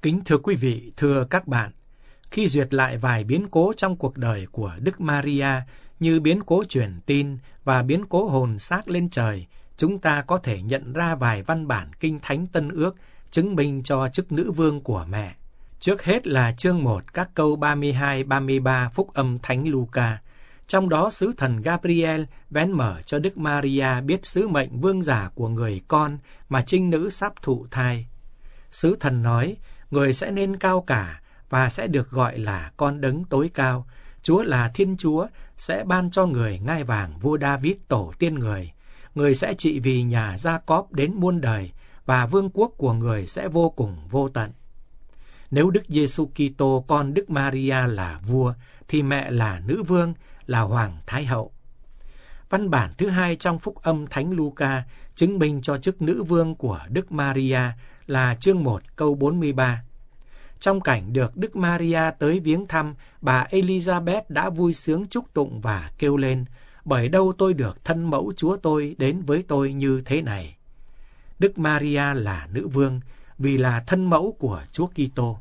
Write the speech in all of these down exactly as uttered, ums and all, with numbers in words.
Kính thưa quý vị, thưa các bạn, khi duyệt lại vài biến cố trong cuộc đời của Đức Maria như biến cố truyền tin và biến cố hồn xác lên trời, chúng ta có thể nhận ra vài văn bản kinh thánh Tân Ước chứng minh cho chức nữ vương của mẹ. Trước hết là chương một, các câu ba mươi hai ba mươi ba Phúc âm Thánh Luca. Trong đó sứ thần Gabriel vén mở cho Đức Maria biết sứ mệnh vương giả của người con mà trinh nữ sắp thụ thai. Sứ thần nói, người sẽ nên cao cả và sẽ được gọi là con đấng tối cao. Chúa là Thiên Chúa sẽ ban cho người ngai vàng vua David tổ tiên người. Người sẽ trị vì nhà Gia-cóp đến muôn đời và vương quốc của người sẽ vô cùng vô tận. Nếu Đức Giêsu Kitô con Đức Maria là vua thì mẹ là nữ vương, là hoàng thái hậu. Văn bản thứ hai trong Phúc âm Thánh Luca chứng minh cho chức nữ vương của Đức Maria là chương một câu bốn mươi ba. Trong cảnh được Đức Maria tới viếng thăm, bà Elizabeth đã vui sướng chúc tụng và kêu lên, bởi đâu tôi được thân mẫu Chúa tôi đến với tôi như thế này. Đức Maria là nữ vương vì là thân mẫu của Chúa Kitô.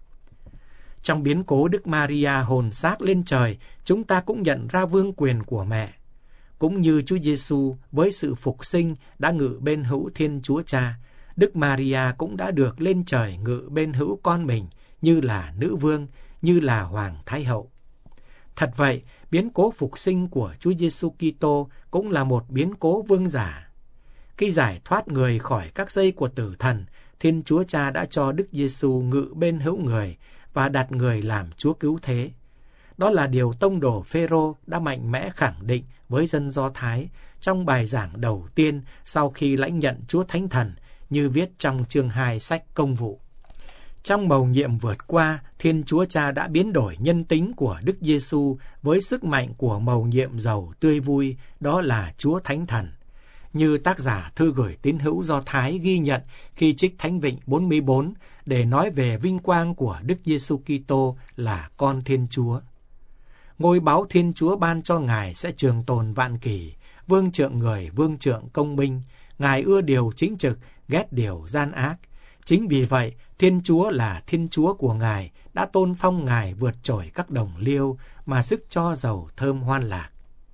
Trong biến cố Đức Maria hồn xác lên trời, chúng ta cũng nhận ra vương quyền của mẹ. Cũng như Chúa Giêsu với sự phục sinh đã ngự bên hữu Thiên Chúa Cha, Đức Maria cũng đã được lên trời ngự bên hữu con mình như là nữ vương, như là hoàng thái hậu. Thật vậy, biến cố phục sinh của Chúa Giêsu Kitô cũng là một biến cố vương giả. Khi giải thoát người khỏi các dây của tử thần, Thiên Chúa Cha đã cho Đức Giêsu ngự bên hữu người và đặt người làm Chúa cứu thế. Đó là điều tông đồ Phêrô đã mạnh mẽ khẳng định với dân Do Thái trong bài giảng đầu tiên sau khi lãnh nhận Chúa Thánh Thần, như viết trong chương hai sách Công vụ. Trong mầu nhiệm vượt qua, Thiên Chúa Cha đã biến đổi nhân tính của Đức Giêsu với sức mạnh của mầu nhiệm giàu tươi vui, đó là Chúa Thánh Thần. Như tác giả thư gửi tín hữu Do Thái ghi nhận khi trích Thánh Vịnh bốn mươi bốn để nói về vinh quang của Đức Giêsu Kitô là con Thiên Chúa. Ngôi báu Thiên Chúa ban cho Ngài sẽ trường tồn vạn kỷ, vương trượng người, vương trượng công minh. Ngài ưa điều chính trực, ghét điều gian ác. Chính vì vậy, Thiên Chúa là Thiên Chúa của Ngài đã tôn phong Ngài vượt trội các đồng liêu mà sức cho dầu thơm hoan lạc.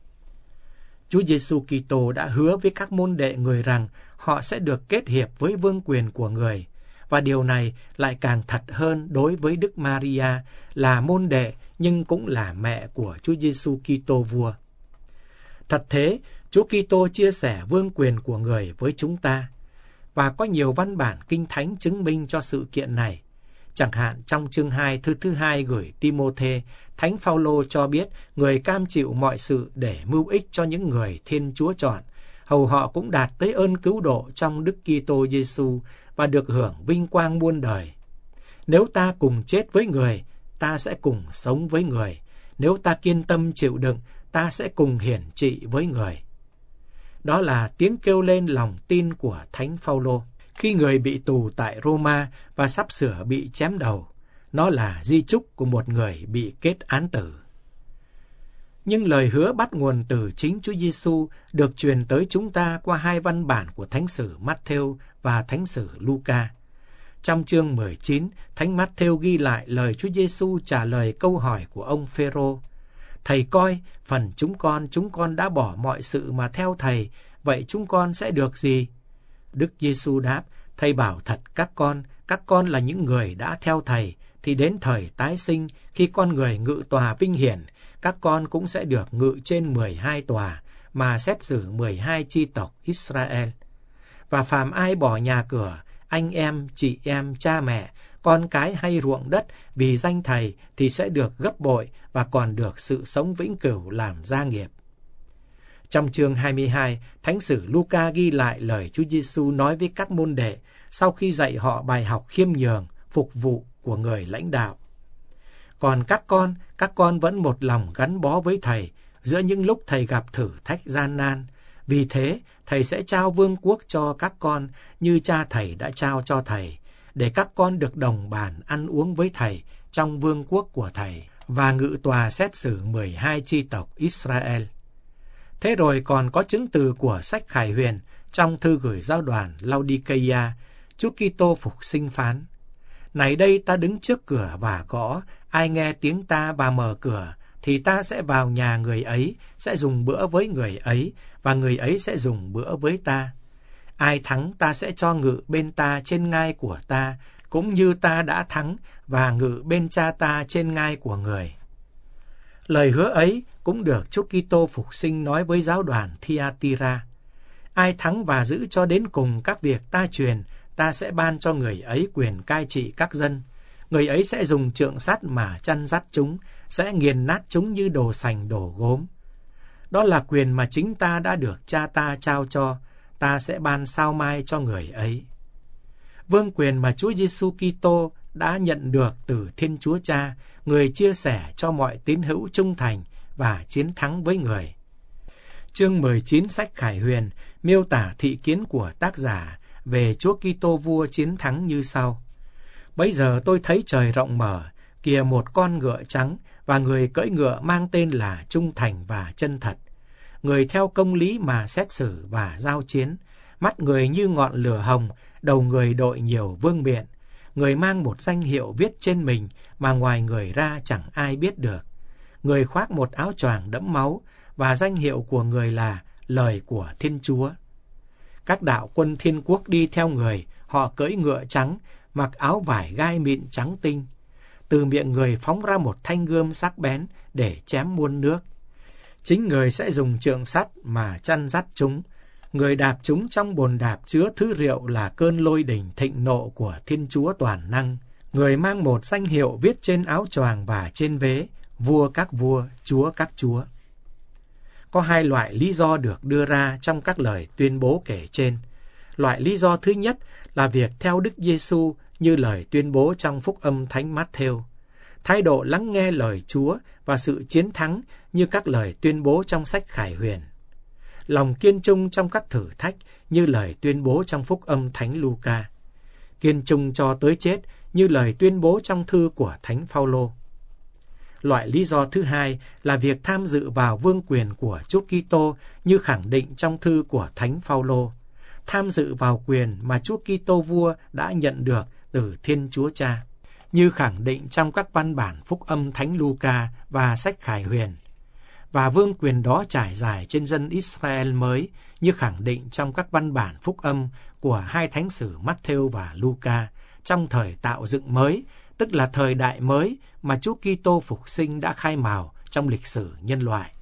Chúa Giêsu Kitô đã hứa với các môn đệ người rằng họ sẽ được kết hiệp với vương quyền của người. Và điều này lại càng thật hơn đối với Đức Maria là môn đệ nhưng cũng là mẹ của Chúa Giêsu Kitô vua. Thật thế, Chúa Kitô chia sẻ vương quyền của người với chúng ta. Và có nhiều văn bản kinh thánh chứng minh cho sự kiện này. Chẳng hạn trong chương hai thư thứ hai gửi Ti-mô-thê, Thánh Phao-lô cho biết người cam chịu mọi sự để mưu ích cho những người Thiên Chúa chọn, hầu họ cũng đạt tới ơn cứu độ trong Đức Kitô Giêsu và được hưởng vinh quang muôn đời. Nếu ta cùng chết với người, ta sẽ cùng sống với người. Nếu ta kiên tâm chịu đựng, ta sẽ cùng hiển trị với người. Đó là tiếng kêu lên lòng tin của Thánh Phao-lô khi người bị tù tại Roma và sắp sửa bị chém đầu. Nó là di chúc của một người bị kết án tử. Nhưng lời hứa bắt nguồn từ chính Chúa Giêsu được truyền tới chúng ta qua hai văn bản của Thánh sử Mát-thêu và Thánh sử Luca. Trong chương mười chín, Thánh Mát-thêu ghi lại lời Chúa Giêsu trả lời câu hỏi của ông Phêrô. Thầy coi, phần chúng con, chúng con đã bỏ mọi sự mà theo Thầy, vậy chúng con sẽ được gì? Đức Giêsu đáp, Thầy bảo thật các con, các con là những người đã theo Thầy, thì đến thời tái sinh, khi con người ngự tòa vinh hiển, các con cũng sẽ được ngự trên mười hai tòa, mà xét xử mười hai chi tộc Israel. Và phàm ai bỏ nhà cửa, anh em, chị em, cha mẹ, con cái hay ruộng đất vì danh Thầy thì sẽ được gấp bội và còn được sự sống vĩnh cửu làm gia nghiệp. Trong chương hai mươi hai, Thánh sử Luca ghi lại lời Chúa Giêsu nói với các môn đệ sau khi dạy họ bài học khiêm nhường, phục vụ của người lãnh đạo. Còn các con, các con vẫn một lòng gắn bó với Thầy giữa những lúc Thầy gặp thử thách gian nan. Vì thế, Thầy sẽ trao vương quốc cho các con như cha Thầy đã trao cho Thầy, để các con được đồng bàn ăn uống với Thầy trong vương quốc của Thầy và ngự tòa xét xử mười hai chi tộc Israel. Thế rồi còn có chứng từ của sách Khải Huyền trong thư gửi giáo đoàn Laodiceia, Chúa Kitô phục sinh phán: Này đây ta đứng trước cửa và gõ, ai nghe tiếng ta và mở cửa, thì ta sẽ vào nhà người ấy, sẽ dùng bữa với người ấy, và người ấy sẽ dùng bữa với ta. Ai thắng ta sẽ cho ngự bên ta trên ngai của ta, cũng như ta đã thắng và ngự bên cha ta trên ngai của người. Lời hứa ấy cũng được Chúa Kitô Phục Sinh nói với giáo đoàn Thyatira. Ai thắng và giữ cho đến cùng các việc ta truyền, ta sẽ ban cho người ấy quyền cai trị các dân. Người ấy sẽ dùng trượng sắt mà chăn dắt chúng, sẽ nghiền nát chúng như đồ sành đổ gốm. Đó là quyền mà chính ta đã được cha ta trao cho, ta sẽ ban sao mai cho người ấy. Vương quyền mà Chúa Giêsu Kitô đã nhận được từ Thiên Chúa Cha, người chia sẻ cho mọi tín hữu trung thành và chiến thắng với người. Chương mười chín sách Khải Huyền miêu tả thị kiến của tác giả về Chúa Kitô vua chiến thắng như sau. Bấy giờ tôi thấy trời rộng mở, kìa một con ngựa trắng, và người cưỡi ngựa mang tên là Trung Thành và Chân Thật. Người theo công lý mà xét xử và giao chiến, mắt người như ngọn lửa hồng, đầu người đội nhiều vương miện. Người mang một danh hiệu viết trên mình mà ngoài người ra chẳng ai biết được. Người khoác một áo choàng đẫm máu, và danh hiệu của người là Lời của Thiên Chúa. Các đạo quân thiên quốc đi theo người, họ cưỡi ngựa trắng, mặc áo vải gai mịn trắng tinh. Từ miệng người phóng ra một thanh gươm sắc bén để chém muôn nước. Chính người sẽ dùng trượng sắt mà chăn dắt chúng. Người đạp chúng trong bồn đạp chứa thứ rượu là cơn lôi đình thịnh nộ của Thiên Chúa toàn năng. Người mang một danh hiệu viết trên áo choàng và trên vế, Vua các vua, Chúa các chúa. Có hai loại lý do được đưa ra trong các lời tuyên bố kể trên. Loại lý do thứ nhất là việc theo Đức Giêsu như lời tuyên bố trong Phúc âm Thánh Mát-thêu. Thái độ lắng nghe lời Chúa và sự chiến thắng như các lời tuyên bố trong sách Khải Huyền. Lòng kiên trung trong các thử thách như lời tuyên bố trong Phúc âm Thánh Luca. Kiên trung cho tới chết như lời tuyên bố trong thư của Thánh Phaolô. Loại lý do thứ hai là việc tham dự vào vương quyền của Chúa Kitô như khẳng định trong thư của Thánh Phaolô. Tham dự vào quyền mà Chúa Kitô vua đã nhận được từ Thiên Chúa Cha, như khẳng định trong các văn bản Phúc âm Thánh Luca và sách Khải Huyền. Và vương quyền đó trải dài trên dân Israel mới, như khẳng định trong các văn bản Phúc âm của hai thánh sử Mát-thêu và Luca trong thời tạo dựng mới, tức là thời đại mới mà Chúa Kitô Phục Sinh đã khai mào trong lịch sử nhân loại.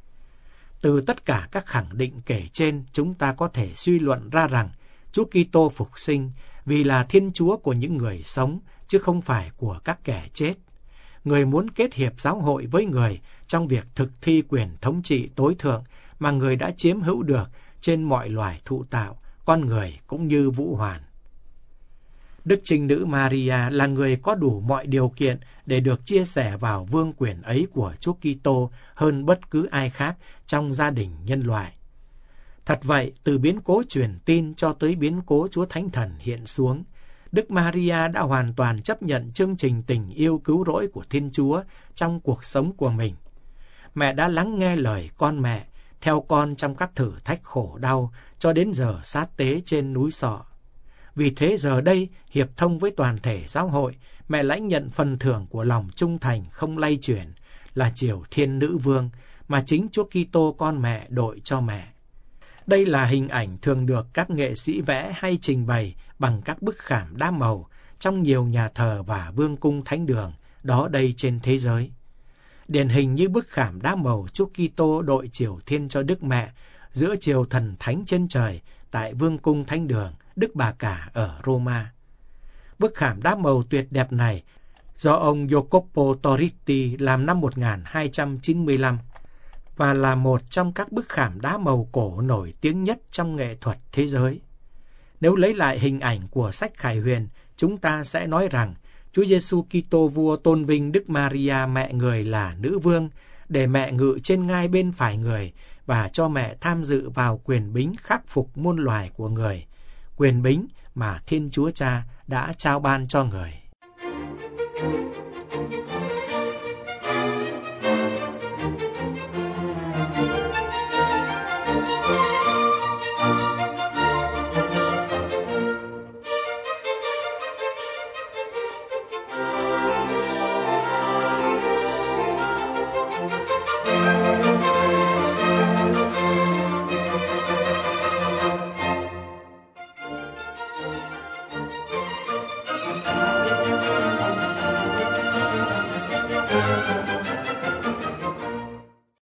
Từ tất cả các khẳng định kể trên, chúng ta có thể suy luận ra rằng Chúa Kitô Phục Sinh vì là Thiên Chúa của những người sống, chứ không phải của các kẻ chết. Người muốn kết hiệp giáo hội với người trong việc thực thi quyền thống trị tối thượng mà người đã chiếm hữu được trên mọi loài thụ tạo, con người cũng như vũ hoàn. Đức Trinh Nữ Maria là người có đủ mọi điều kiện để được chia sẻ vào vương quyền ấy của Chúa Kitô hơn bất cứ ai khác trong gia đình nhân loại. Thật vậy, từ biến cố truyền tin cho tới biến cố Chúa Thánh Thần hiện xuống, Đức Maria đã hoàn toàn chấp nhận chương trình tình yêu cứu rỗi của Thiên Chúa trong cuộc sống của mình. Mẹ đã lắng nghe lời con mẹ, theo con trong các thử thách khổ đau cho đến giờ sát tế trên núi Sọ. Vì thế giờ đây, hiệp thông với toàn thể giáo hội, mẹ lãnh nhận phần thưởng của lòng trung thành không lay chuyển là triều thiên nữ vương mà chính Chúa Kitô con mẹ đội cho mẹ. Đây là hình ảnh thường được các nghệ sĩ vẽ hay trình bày bằng các bức khảm đa màu trong nhiều nhà thờ và vương cung thánh đường đó đây trên thế giới. Điển hình như bức khảm đa màu Chúa Kitô đội triều thiên cho Đức Mẹ giữa triều thần thánh trên trời tại vương cung thánh đường Đức Bà Cả ở Roma. Bức khảm đá màu tuyệt đẹp này do ông Jacopo Torritti làm năm một nghìn hai trăm chín mươi lăm và là một trong các bức khảm đá màu cổ nổi tiếng nhất trong nghệ thuật thế giới. Nếu lấy lại hình ảnh của sách Khải Huyền, chúng ta sẽ nói rằng Chúa Giêsu Kitô vua tôn vinh Đức Maria mẹ người là nữ vương để mẹ ngự trên ngai bên phải người và cho mẹ tham dự vào quyền bính khắc phục muôn loài của người, quyền bính mà Thiên Chúa Cha đã trao ban cho người.